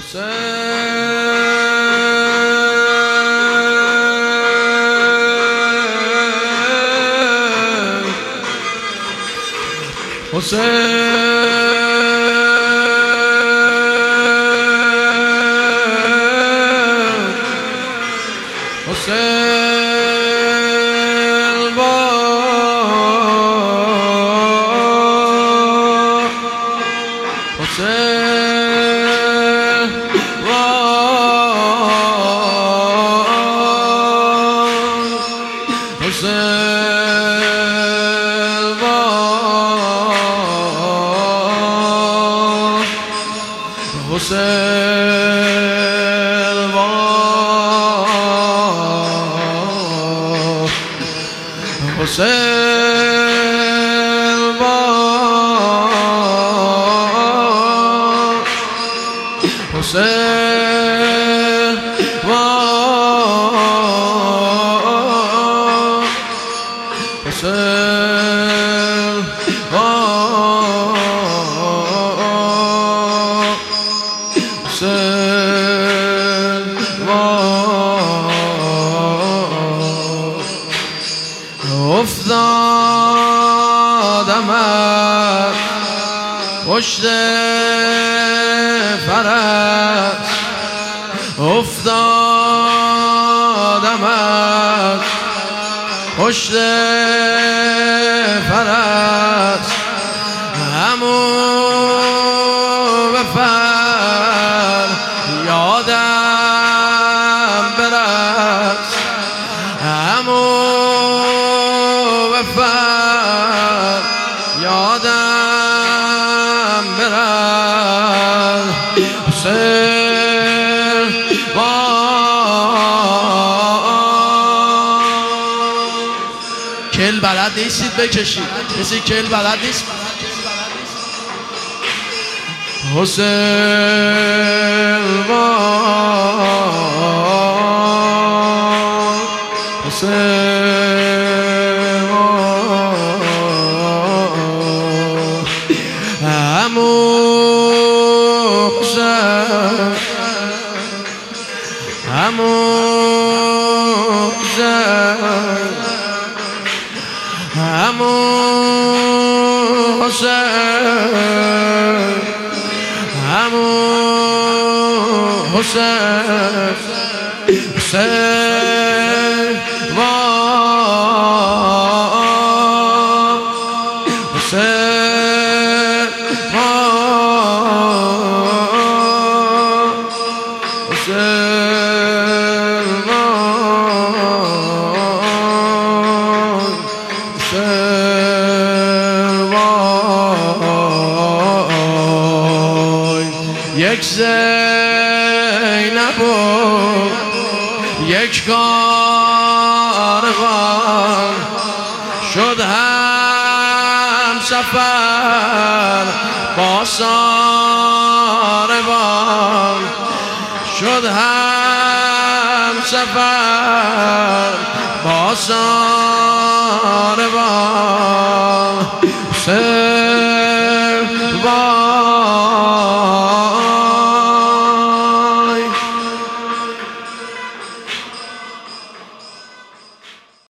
افتادم از پشت فرس، افتادم از پشت فرس، همون به فر یادم برس، همون به فر یادم برس. کل بلد نیستید بکشید، کسی کل بلد نیست. حسین یک زینب و یک کاروان شد هم سفر با ساربان، شد هم سفر با ساربان.